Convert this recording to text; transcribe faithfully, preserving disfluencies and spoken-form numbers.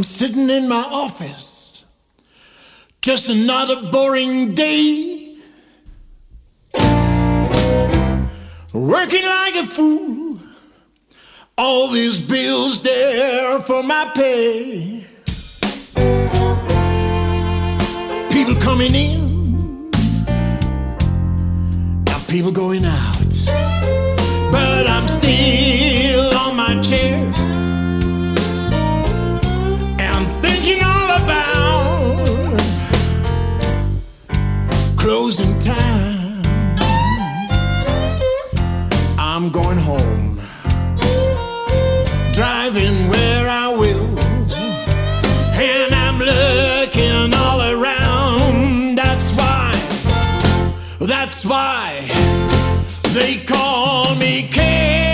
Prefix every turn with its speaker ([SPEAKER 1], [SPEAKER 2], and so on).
[SPEAKER 1] sitting in my office, just another boring day, working like a fool, all these bills there for my pay, people coming in, and people going out, but I'm still on my chair, thinking all about closing time. I'm going home, driving where I will, and I'm looking all around. That's why, that's why they call me King.